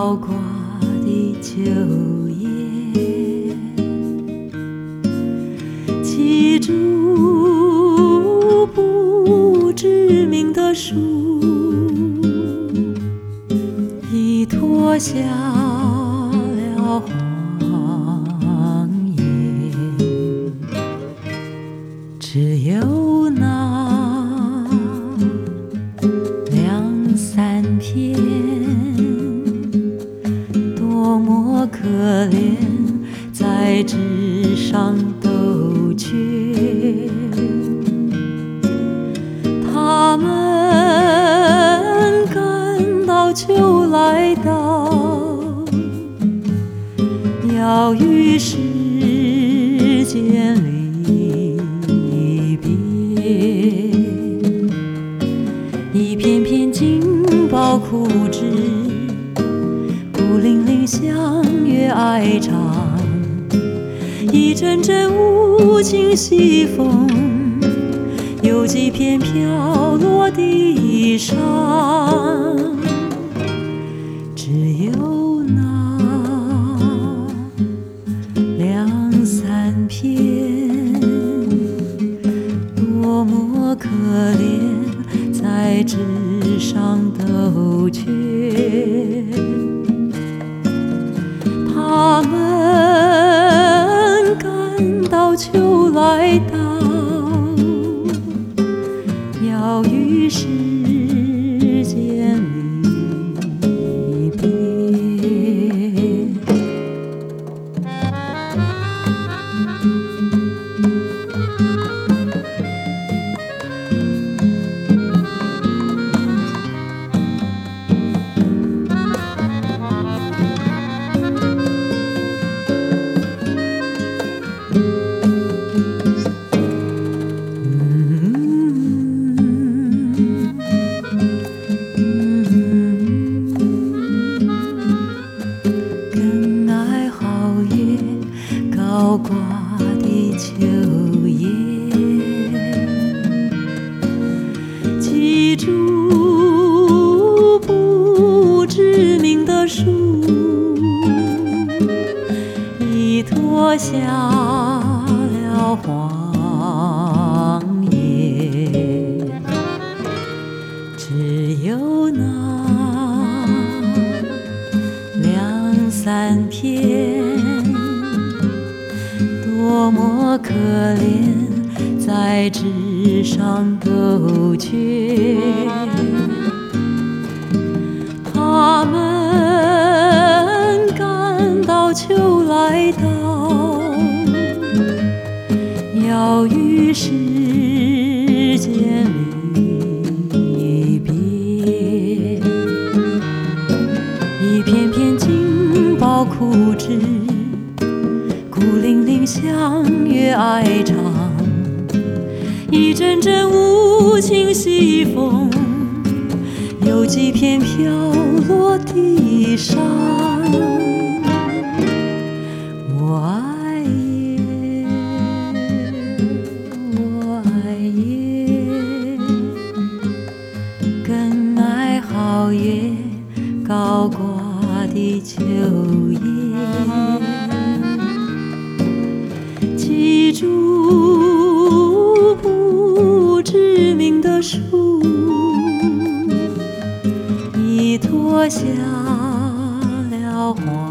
高挂的秋叶，记住不知名的树，已脱下了黄叶，只有那两三片，多么可怜，在枝上兜圈。它们赶到秋来到，要与世间离别。一片片金包枯枝，孤零零相约哀长。一阵阵无情西风，有几片飘落地上，只有那两三片，多么可怜，在枝上兜圈。它们赶到秋来到，要与世间离别。高挂的秋叶，记住不知名的树，已脱下了黄叶，只有那两三片，多么可怜，在枝上兜圈。它们赶到秋来到，要与世间离别。一片片金包枯枝，孤零零相约哀长。一阵阵无情西风，有几片飘落地上。我爱叶，我爱叶，更爱好叶高挂的秋叶。记住不知名的树，已脱下了黄